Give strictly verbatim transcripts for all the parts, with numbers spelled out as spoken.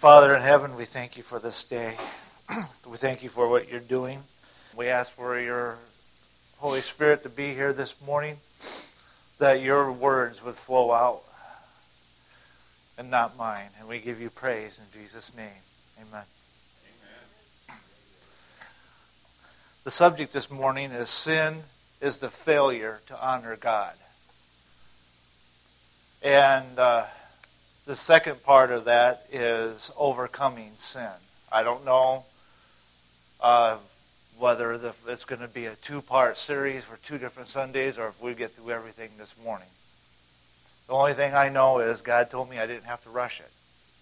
Father in heaven, we thank you for this day. We thank you for what you're doing. We ask for your Holy Spirit to be here this morning, that your words would flow out and not mine. And we give you praise in Jesus' name. Amen. Amen. The subject this morning is sin is the failure to honor God. And uh, the second part of that is overcoming sin. I don't know uh, whether the, it's going to be a two-part series for two different Sundays or if we get through everything this morning. The only thing I know is God told me I didn't have to rush it.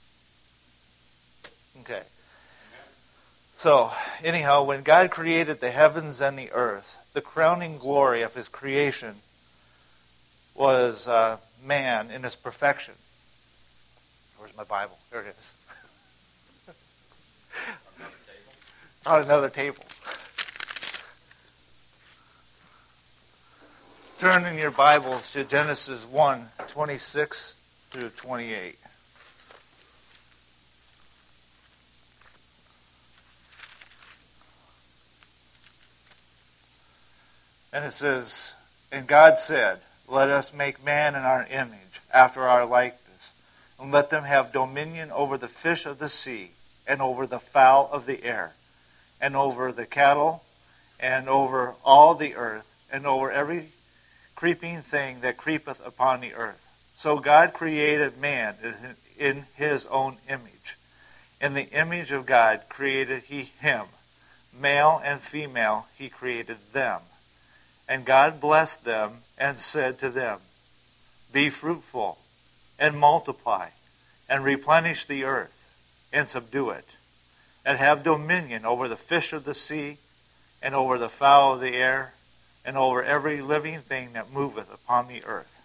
Okay. So, anyhow, when God created the heavens and the earth, the crowning glory of his creation was uh, man in his perfection. Where's my Bible? There it is. On another table. Turn in your Bibles to Genesis one, twenty-six through twenty-eight. And it says, "And God said, let us make man in our image, after our likeness, and let them have dominion over the fish of the sea, and over the fowl of the air, and over the cattle, and over all the earth, and over every creeping thing that creepeth upon the earth. So God created man in his own image. In the image of God created he him. Male and female he created them. And God blessed them and said to them, be fruitful, and multiply, and replenish the earth, and subdue it, and have dominion over the fish of the sea, and over the fowl of the air, and over every living thing that moveth upon the earth."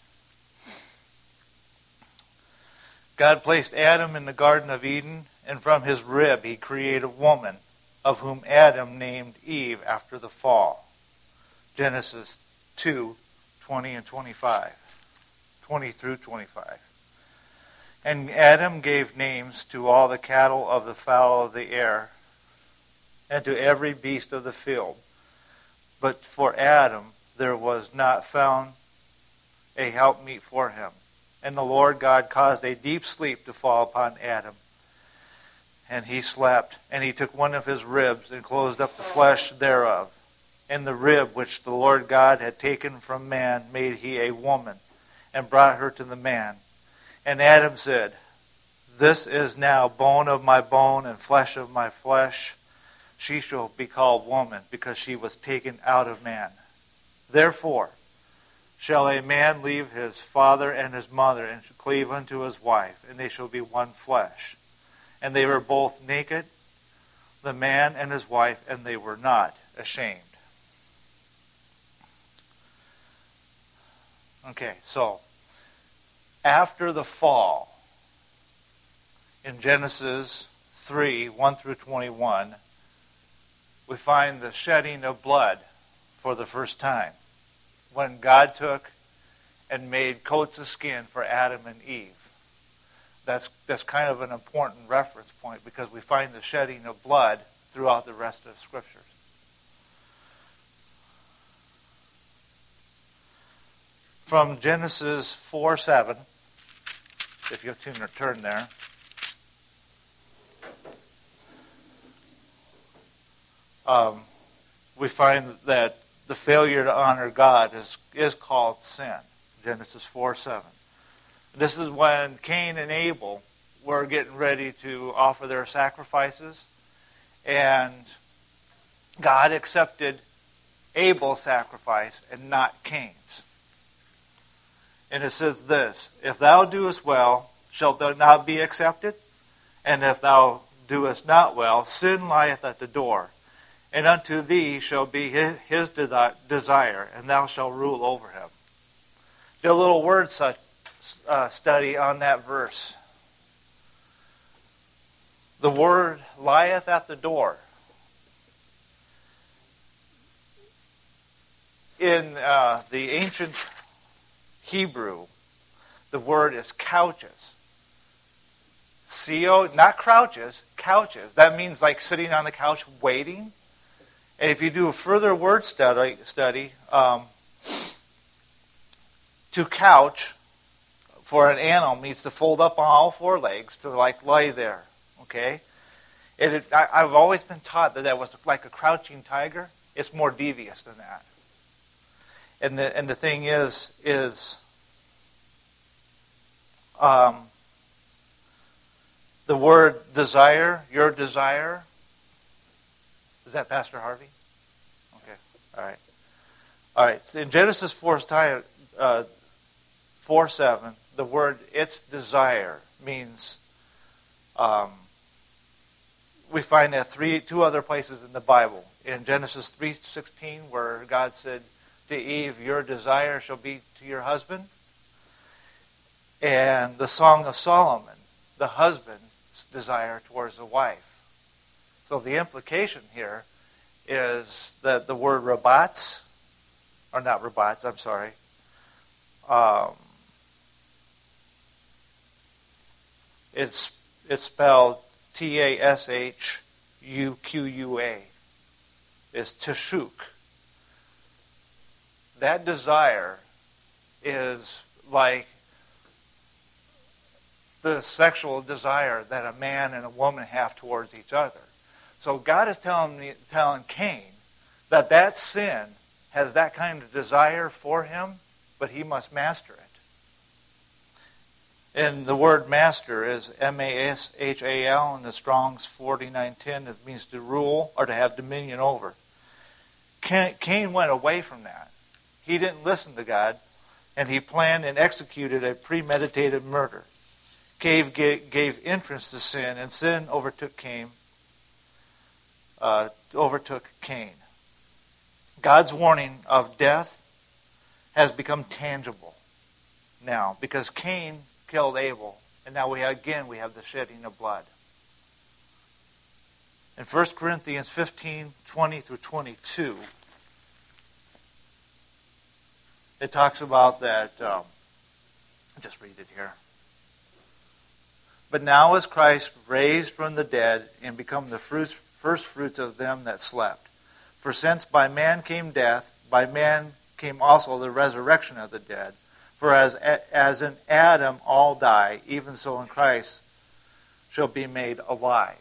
God placed Adam in the Garden of Eden, and from his rib he created woman, of whom Adam named Eve after the fall. Genesis two, twenty and twenty-five. twenty through twenty-five. "And Adam gave names to all the cattle of the fowl of the air, and to every beast of the field. But for Adam there was not found a helpmeet for him. And the Lord God caused a deep sleep to fall upon Adam. And he slept, and he took one of his ribs, and closed up the flesh thereof. And the rib which the Lord God had taken from man made he a woman, and brought her to the man. And Adam said, This is now bone of my bone, and flesh of my flesh. She shall be called woman, because she was taken out of man. Therefore shall a man leave his father and his mother, and cleave unto his wife, and they shall be one flesh. And they were both naked, the man and his wife, and they were not ashamed." Okay, so after the fall, in Genesis three, one through twenty-one, we find the shedding of blood for the first time, when God took and made coats of skin for Adam and Eve. That's, that's kind of an important reference point, because we find the shedding of blood throughout the rest of the Scriptures. From Genesis four seven, if you'll turn there. Um, we find that the failure to honor God is, is called sin. Genesis four seven. This is when Cain and Abel were getting ready to offer their sacrifices, and God accepted Abel's sacrifice and not Cain's. And it says this, "If thou doest well, shalt thou not be accepted? And if thou doest not well, sin lieth at the door. And unto thee shall be his desire, and thou shalt rule over him." Did a little word study on that verse. The word lieth at the door. In uh, the ancient Hebrew, the word is couches. C O, not crouches, couches. That means like sitting on the couch waiting. And if you do a further word study, study um, to couch for an animal means to fold up on all four legs to like lay there. Okay? And it, I, I've always been taught that that was like a crouching tiger. It's more devious than that. And the and the thing is, is um, the word desire, your desire. Is that Pastor Harvey? Okay, all right, all right. So in Genesis four, uh, four seven, the word its desire means. Um, we find that three, two other places in the Bible. In Genesis three sixteen, where God said to Eve, "Your desire shall be to your husband." And the Song of Solomon, the husband's desire towards the wife. So the implication here is that the word rabats, or not rabats, I'm sorry, um, it's it's spelled T A S H U Q U A. It's tashuk. That desire is like the sexual desire that a man and a woman have towards each other. So God is telling me, telling Cain that that sin has that kind of desire for him, but he must master it. And the word master is M A S H A L, and the Strong's forty-nine ten. It means to rule or to have dominion over. Cain went away from that. He didn't listen to God, and he planned and executed a premeditated murder. Cain gave entrance to sin, and sin overtook Cain. Uh, overtook Cain. God's warning of death has become tangible now because Cain killed Abel, and now we again we have the shedding of blood. In First Corinthians fifteen, twenty through twenty-two, it talks about that, um, I'll just read it here. But now is Christ raised from the dead and become the fruits, first fruits of them that slept. For since by man came death, by man came also the resurrection of the dead. For as, as in Adam all die, even so in Christ shall be made alive.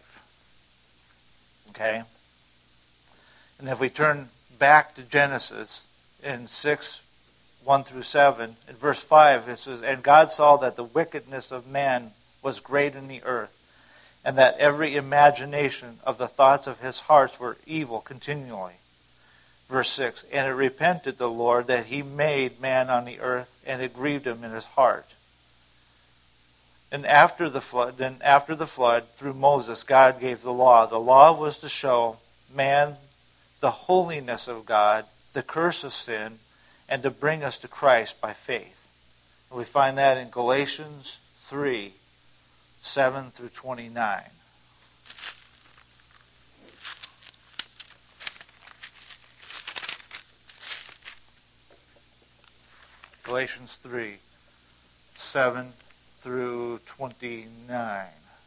Okay? And if we turn back to Genesis in six, one through seven, in verse five, it says, "And God saw that the wickedness of man was great in the earth, and that every imagination of the thoughts of his hearts were evil continually." Verse six, "And it repented the Lord that he made man on the earth, and it grieved him in his heart." And after the flood, then after the flood, through Moses, God gave the law. The law was to show man the holiness of God, the curse of sin, and to bring us to Christ by faith. And we find that in Galatians three, seven through twenty-nine. Galatians three, seven through twenty-nine.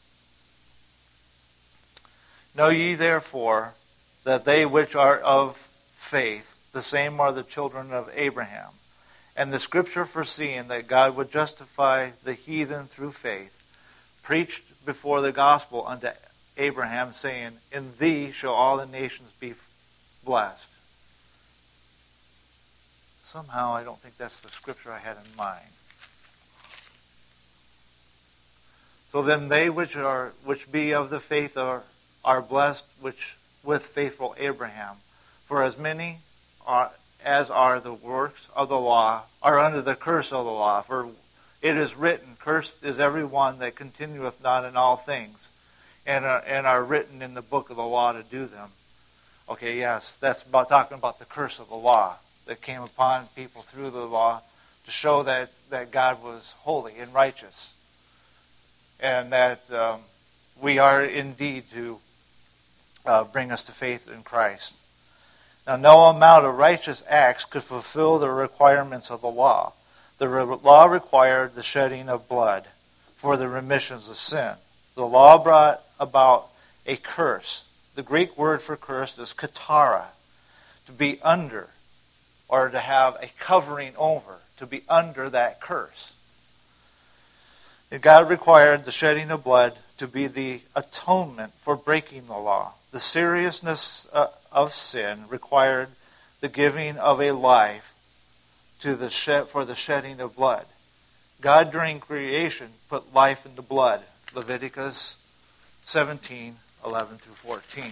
"Know ye therefore that they which are of faith, the same are the children of Abraham. And the scripture foreseeing that God would justify the heathen through faith, preached before the gospel unto Abraham, saying, In thee shall all the nations be blessed." Somehow I don't think that's the scripture I had in mind. "So then they which are which be of the faith are, are blessed which with faithful Abraham. For as many are, as are the works of the law are under the curse of the law. For it is written, Cursed is every one that continueth not in all things, and are, and are written in the book of the law to do them." Okay, yes, that's about talking about the curse of the law that came upon people through the law to show that, that God was holy and righteous. And that um, we are indeed to uh, bring us to faith in Christ. Now, no amount of righteous acts could fulfill the requirements of the law. The re- law required the shedding of blood for the remissions of sin. The law brought about a curse. The Greek word for curse is katara, to be under, or to have a covering over, to be under that curse. And God required the shedding of blood to be the atonement for breaking the law. The seriousness uh, of sin required the giving of a life to the shed, for the shedding of blood. God during creation put life into blood. Leviticus seventeen, eleven through fourteen.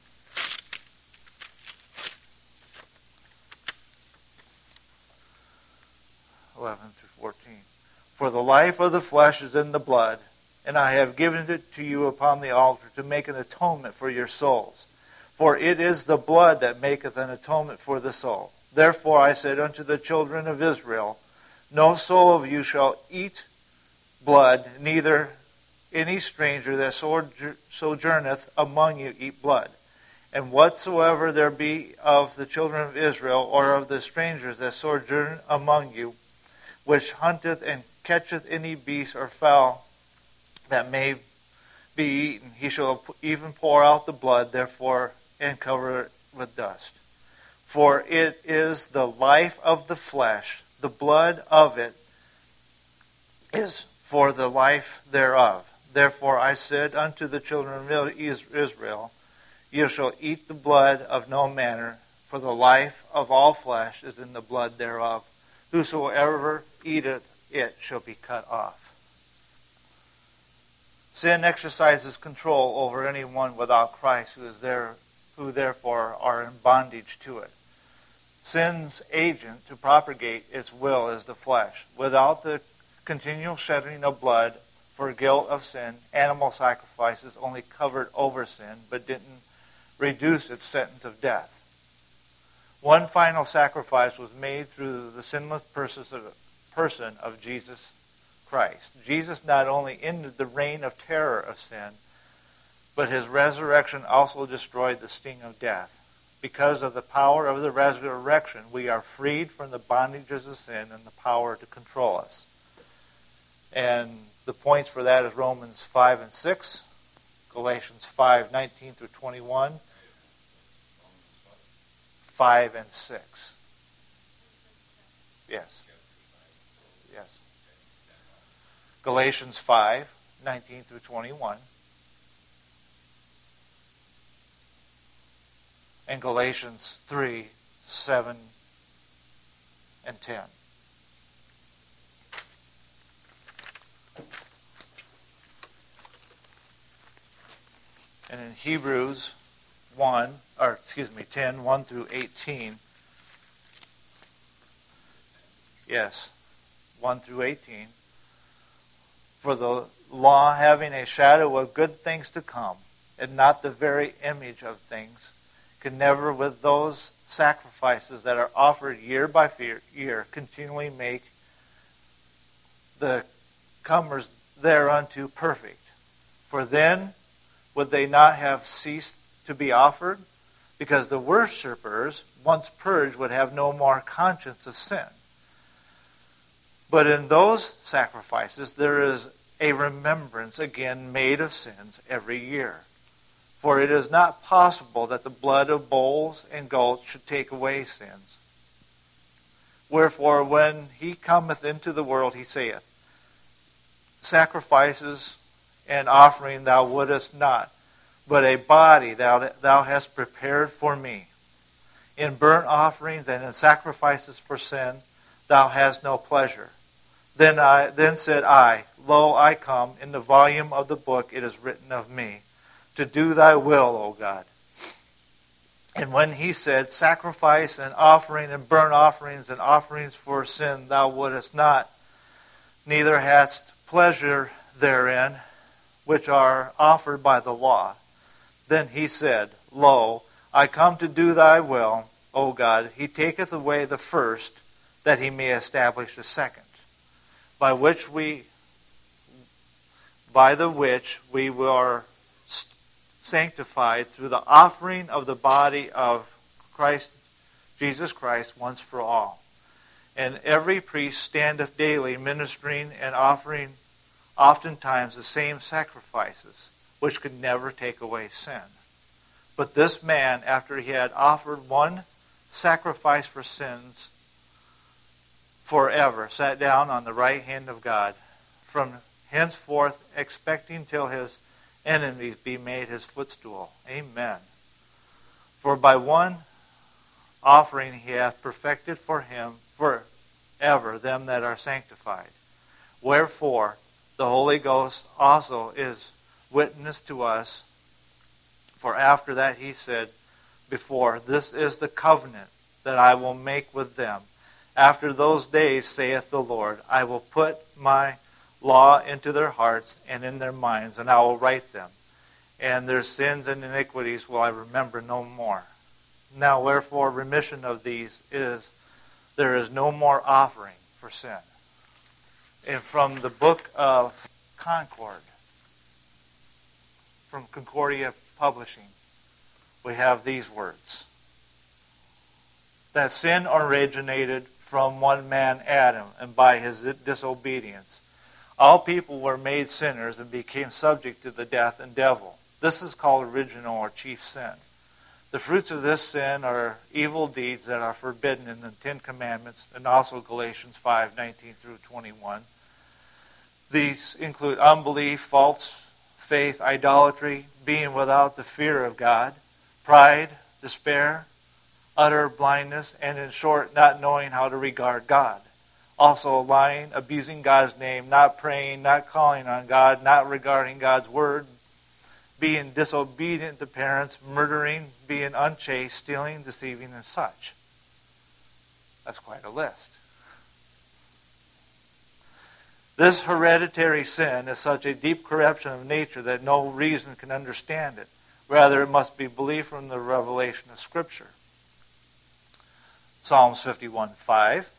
eleven through fourteen. For the life of the flesh is in the blood, and I have given it to you upon the altar to make an atonement for your souls. For it is the blood that maketh an atonement for the soul. Therefore I said unto the children of Israel, no soul of you shall eat blood, neither any stranger that sojourneth among you eat blood. And whatsoever there be of the children of Israel, or of the strangers that sojourn among you, which hunteth and catcheth any beast or fowl that may be eaten, he shall even pour out the blood, therefore, and cover it with dust. For it is the life of the flesh, the blood of it is for the life thereof. Therefore I said unto the children of Israel, you shall eat the blood of no manner, for the life of all flesh is in the blood thereof. Whosoever eateth it shall be cut off. Sin exercises control over anyone without Christ who is there, who therefore are in bondage to it. Sin's agent to propagate its will is the flesh. Without the continual shedding of blood for guilt of sin, animal sacrifices only covered over sin, but didn't reduce its sentence of death. One final sacrifice was made through the sinless person of Jesus Christ. Jesus not only ended the reign of terror of sin, but his resurrection also destroyed the sting of death. Because of the power of the resurrection, we are freed from the bondages of sin and the power to control us. And the points for that is Romans five and six, Galatians five, nineteen through twenty-one, five and six. Yes. Yes. Galatians five, nineteen through twenty-one. And Galatians three, seven and ten. And in Hebrews one, or excuse me, ten, one through eighteen. Yes, one through eighteen. For the law having a shadow of good things to come, and not the very image of things, can never with those sacrifices that are offered year by year continually make the comers thereunto perfect. For then would they not have ceased to be offered? Because the worshippers, once purged, would have no more conscience of sin. But in those sacrifices there is a remembrance again made of sins every year. For it is not possible that the blood of bulls and goats should take away sins. Wherefore, when he cometh into the world, he saith, sacrifices and offering thou wouldest not, but a body thou, thou hast prepared for me. In burnt offerings and in sacrifices for sin thou hast no pleasure. Then I then said I, Lo, I come, in the volume of the book it is written of me, to do thy will, O God. And when he said, sacrifice and offering and burnt offerings and offerings for sin thou wouldest not, neither hadst pleasure therein, which are offered by the law. Then he said, Lo, I come to do thy will, O God. He taketh away the first, that he may establish the second, by which we, by the which we were sanctified through the offering of the body of Christ, Jesus Christ, once for all. And every priest standeth daily ministering and offering oftentimes the same sacrifices, which could never take away sin. But this man, after he had offered one sacrifice for sins forever, sat down on the right hand of God, from henceforth expecting till his enemies be made his footstool. Amen. For by one offering he hath perfected for him forever them that are sanctified. Wherefore the Holy Ghost also is witness to us. For after that he said before, This is the covenant that I will make with them. After those days, saith the Lord, I will put my law into their hearts and in their minds, and I will write them. And their sins and iniquities will I remember no more. Now wherefore remission of these is, there is no more offering for sin. And from the book of Concord, from Concordia Publishing, we have these words. That sin originated from one man, Adam, and by his disobedience, all people were made sinners and became subject to the death and devil. This is called original or chief sin. The fruits of this sin are evil deeds that are forbidden in the Ten Commandments and also Galatians five, nineteen through twenty-one. These include unbelief, false faith, idolatry, being without the fear of God, pride, despair, utter blindness, and in short, not knowing how to regard God. Also lying, abusing God's name, not praying, not calling on God, not regarding God's word, being disobedient to parents, murdering, being unchaste, stealing, deceiving, and such. That's quite a list. This hereditary sin is such a deep corruption of nature that no reason can understand it. Rather, it must be believed from the revelation of Scripture. Psalms fifty-one, five.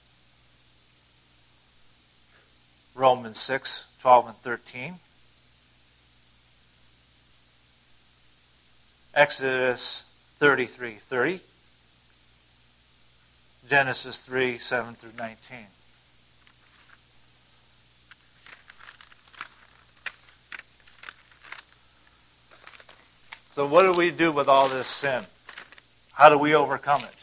Romans six, twelve and thirteen. Exodus thirty-three, thirty. Genesis three, seven through nineteen. So what do we do with all this sin? How do we overcome it?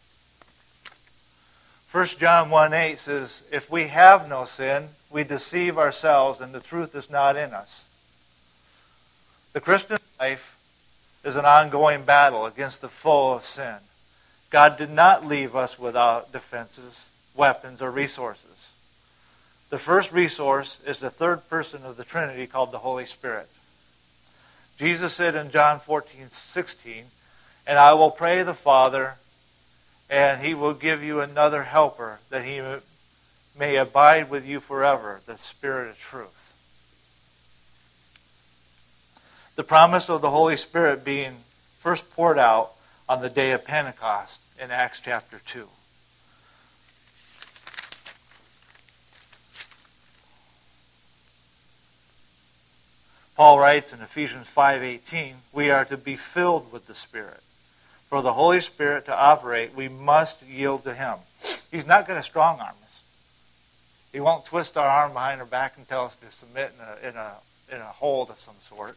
First John one, eight says, if we have no sin, we deceive ourselves and the truth is not in us. The Christian life is an ongoing battle against the foe of sin. God did not leave us without defenses, weapons, or resources. The first resource is the third person of the Trinity called the Holy Spirit. Jesus said in John fourteen, sixteen, and I will pray the Father, and he will give you another helper, that he may abide with you forever, the Spirit of truth. The promise of the Holy Spirit being first poured out on the day of Pentecost in Acts chapter two. Paul writes in Ephesians five eighteen, we are to be filled with the Spirit. For the Holy Spirit to operate, we must yield to Him. He's not going to strong-arm us. He won't twist our arm behind our back and tell us to submit in a, in a, in a hold of some sort.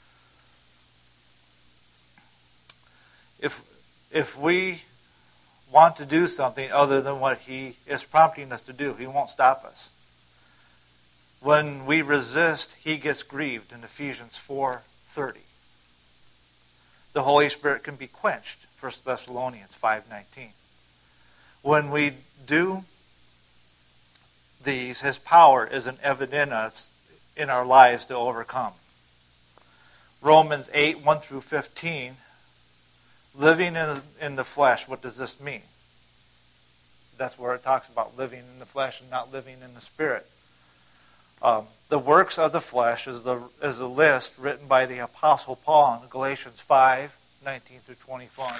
If, if we want to do something other than what He is prompting us to do, He won't stop us. When we resist, He gets grieved in Ephesians four thirty. The Holy Spirit can be quenched, First Thessalonians five nineteen. When we do these, His power isn't evident in us, in our lives to overcome. Romans eight, one through fifteen, living in, in the flesh, what does this mean? That's where it talks about living in the flesh and not living in the Spirit. Um, the works of the flesh is the is a list written by the Apostle Paul in Galatians five, nineteen through twenty-one.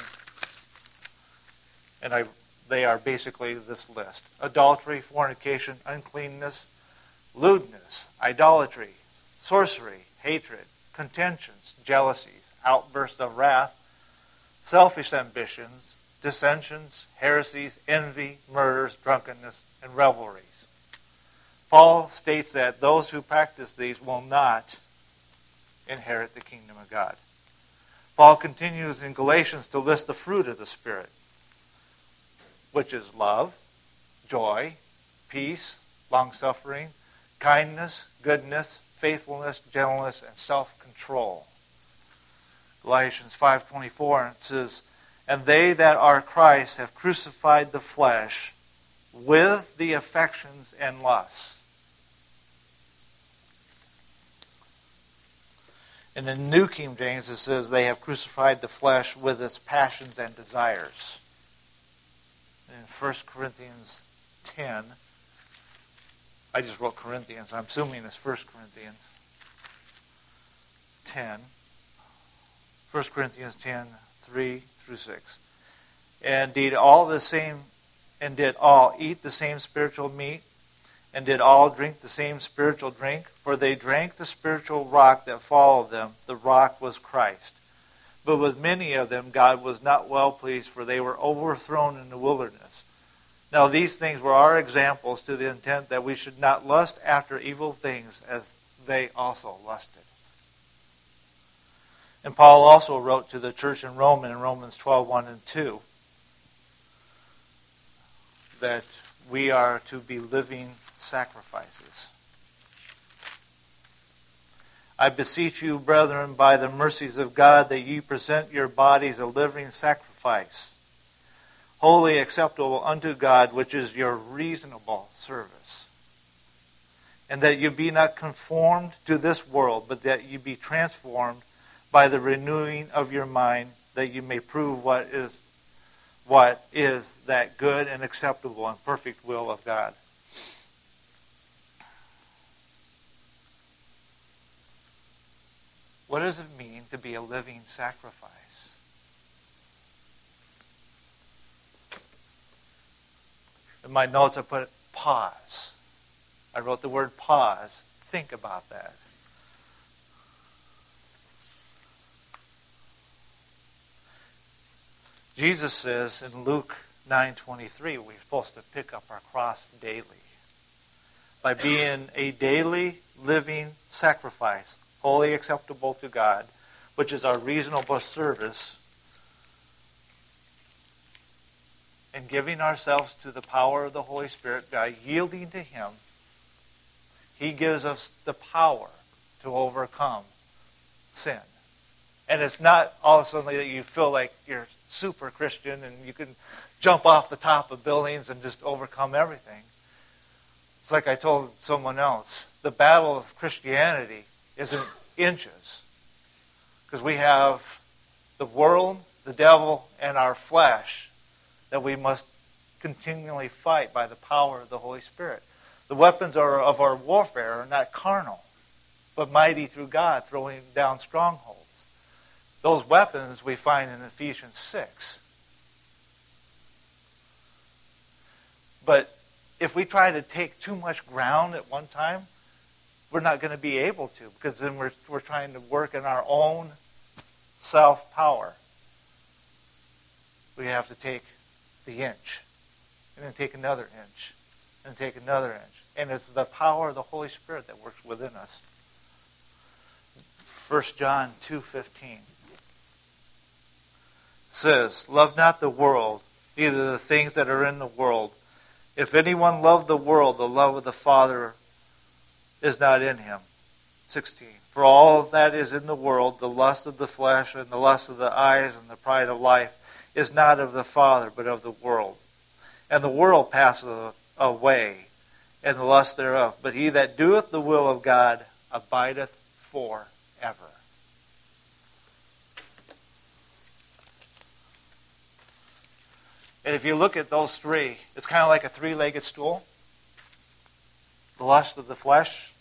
And I, they are basically this list. Adultery, fornication, uncleanness, lewdness, idolatry, sorcery, hatred, contentions, jealousies, outbursts of wrath, selfish ambitions, dissensions, heresies, envy, murders, drunkenness, and revelries. Paul states that those who practice these will not inherit the kingdom of God. Paul continues in Galatians to list the fruit of the Spirit, which is love, joy, peace, long-suffering, kindness, goodness, faithfulness, gentleness, and self-control. Galatians five twenty-four says, "And they that are Christ have crucified the flesh with the affections and lusts." In the New King James it says, "They have crucified the flesh with its passions and desires." In First Corinthians ten, I just wrote Corinthians, I'm assuming it's First Corinthians ten. First Corinthians ten, three through six. "And did all the same, and did all eat the same spiritual meat, and did all drink the same spiritual drink? For they drank the spiritual rock that followed them. The rock was Christ. But with many of them God was not well pleased, for they were overthrown in the wilderness. Now these things were our examples, to the intent that we should not lust after evil things, as they also lusted." And Paul also wrote to the church in Rome in Romans twelve, one and two, that we are to be living sacrifices. "I beseech you, brethren, by the mercies of God, that ye present your bodies a living sacrifice, wholly acceptable unto God, which is your reasonable service. And that you be not conformed to this world, but that you be transformed by the renewing of your mind, that you may prove what is what is that good and acceptable and perfect will of God." What does it mean to be a living sacrifice? In my notes I put pause. I wrote the word pause. Think about that. Jesus says in Luke nine twenty-three, we're supposed to pick up our cross daily. By being a daily living sacrifice, wholly acceptable to God, which is our reasonable service, and giving ourselves to the power of the Holy Spirit by yielding to Him, He gives us the power to overcome sin. And it's not all of a sudden that you feel like you're super Christian and you can jump off the top of buildings and just overcome everything. It's like I told someone else, the battle of Christianity isn't inches. Because we have the world, the devil, and our flesh that we must continually fight by the power of the Holy Spirit. The weapons are, of our warfare are not carnal, but mighty through God, throwing down strongholds. Those weapons we find in Ephesians six. But if we try to take too much ground at one time, we're not going to be able to, because then we're, we're trying to work in our own self-power. We have to take the inch, and then take another inch, and take another inch. And it's the power of the Holy Spirit that works within us. First John two fifteen says, "Love not the world, neither the things that are in the world. If anyone love the world, the love of the Father is not in him." sixteen. "For all that is in the world, the lust of the flesh and the lust of the eyes and the pride of life, is not of the Father, but of the world. And the world passeth away, and the lust thereof. But he that doeth the will of God abideth forever." And if you look at those three, it's kind of like a three-legged stool. The lust of the flesh,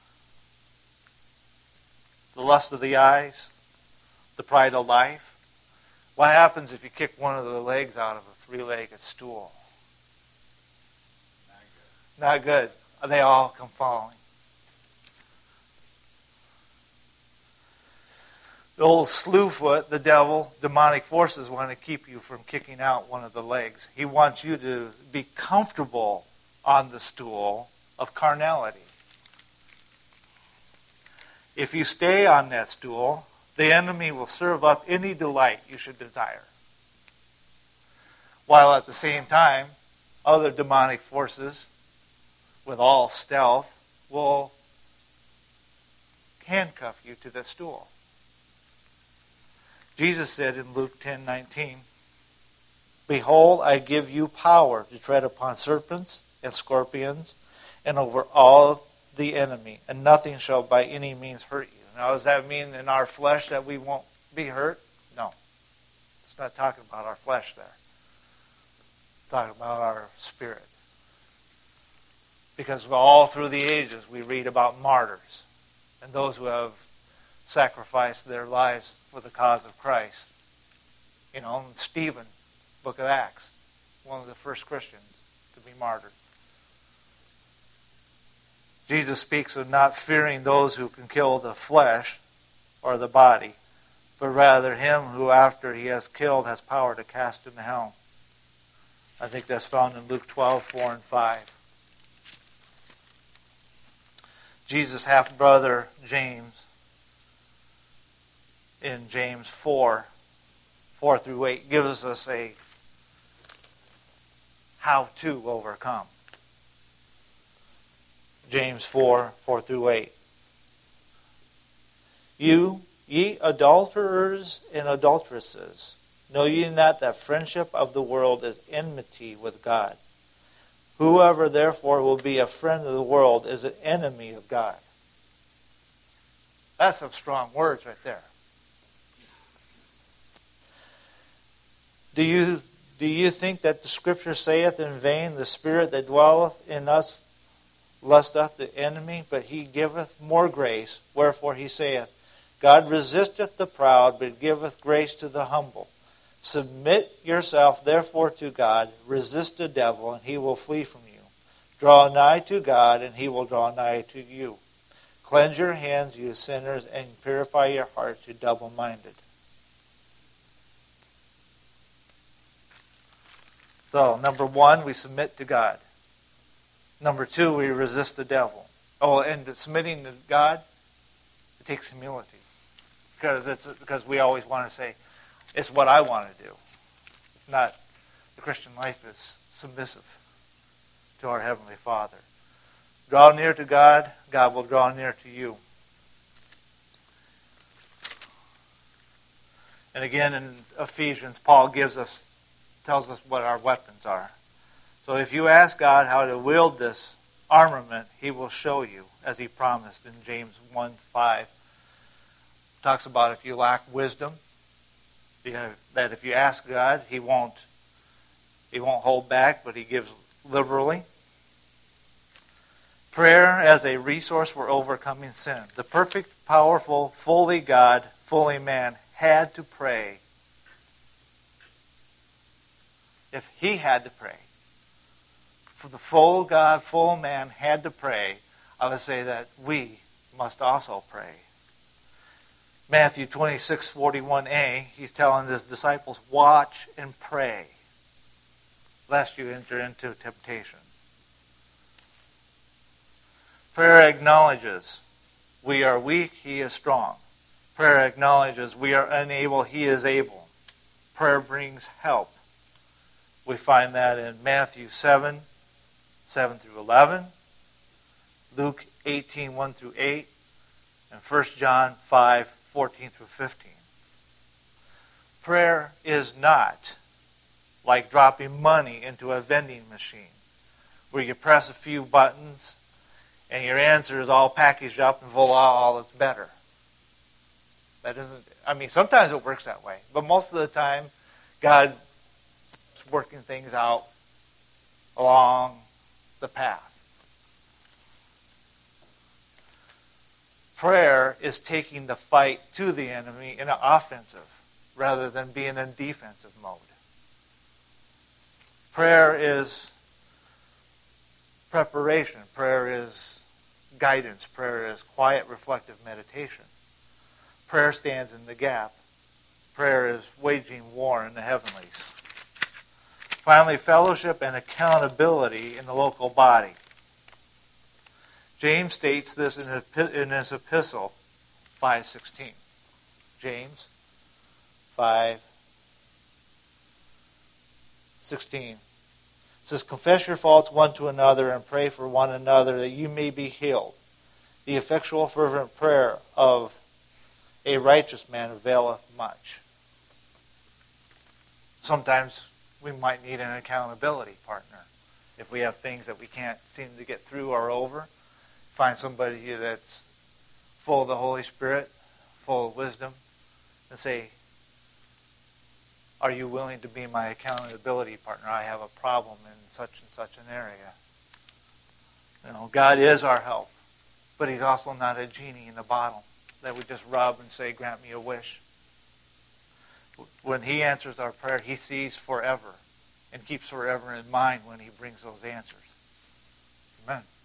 the lust of the eyes, the pride of life. What happens if you kick one of the legs out of a three-legged stool? Not good. Not good. They all come falling. The old slewfoot, the devil, demonic forces want to keep you from kicking out one of the legs. He wants you to be comfortable on the stool of carnality. If you stay on that stool, the enemy will serve up any delight you should desire. While at the same time, other demonic forces, with all stealth, will handcuff you to the stool. Jesus said in Luke ten nineteen, "Behold, I give you power to tread upon serpents and scorpions and over all the enemy, and nothing shall by any means hurt you." Now, does that mean in our flesh that we won't be hurt? No. It's not talking about our flesh there. It's talking about our spirit. Because all through the ages we read about martyrs and those who have sacrificed their lives for the cause of Christ. You know, Stephen, book of Acts, one of the first Christians to be martyred. Jesus speaks of not fearing those who can kill the flesh or the body, but rather him who after he has killed has power to cast into hell. I think that's found in Luke twelve, four and five. Jesus' half-brother James, in James four, four through eight, gives us a how to overcome. James four, four through eight. You, ye adulterers and adulteresses, know ye not that friendship of the world is enmity with God? Whoever therefore will be a friend of the world is an enemy of God. That's some strong words right there. Do you, do you think that the Scripture saith in vain, the Spirit that dwelleth in us lusteth the enemy, but he giveth more grace? Wherefore he saith, God resisteth the proud, but giveth grace to the humble. Submit yourself therefore to God, resist the devil, and he will flee from you. Draw nigh to God, and he will draw nigh to you. Cleanse your hands, you sinners, and purify your hearts, you double-minded. So, number one, we submit to God. Number two, we resist the devil. Oh, and submitting to God, it takes humility. Because it's because we always want to say, it's what I want to do. It's not, the Christian life is submissive to our Heavenly Father. Draw near to God, God will draw near to you. And again in Ephesians, Paul gives us, tells us what our weapons are. So if you ask God how to wield this armament, he will show you, as he promised in James one five. Talks about if you lack wisdom, that if you ask God, he won't, he won't hold back, but he gives liberally. Prayer as a resource for overcoming sin. The perfect, powerful, fully God, fully man had to pray. If he had to pray, for the full God, full man had to pray, I would say that we must also pray. Matthew twenty-six forty-one a, he's telling his disciples, watch and pray, lest you enter into temptation. Prayer acknowledges we are weak, he is strong. Prayer acknowledges we are unable, he is able. Prayer brings help. We find that in Matthew seven, seven through eleven, Luke eighteen, one through eight, and First John five, fourteen through fifteen. Prayer is not like dropping money into a vending machine where you press a few buttons and your answer is all packaged up and voila, all is better. That isn't, I mean, sometimes it works that way, but most of the time, God is working things out along the path. Prayer is taking the fight to the enemy in an offensive rather than being in defensive mode. Prayer is preparation. Prayer is guidance. Prayer is quiet, reflective meditation. Prayer stands in the gap. Prayer is waging war in the heavenlies. Finally, fellowship and accountability in the local body. James states this in his epistle, five sixteen. James five sixteen. It says, confess your faults one to another and pray for one another that you may be healed. The effectual fervent prayer of a righteous man availeth much. Sometimes we might need an accountability partner. If we have things that we can't seem to get through or over, find somebody that's full of the Holy Spirit, full of wisdom, and say, are you willing to be my accountability partner? I have a problem in such and such an area. You know, God is our help, but He's also not a genie in a bottle that we just rub and say, grant me a wish. When He answers our prayer, He sees forever and keeps forever in mind when He brings those answers. Amen.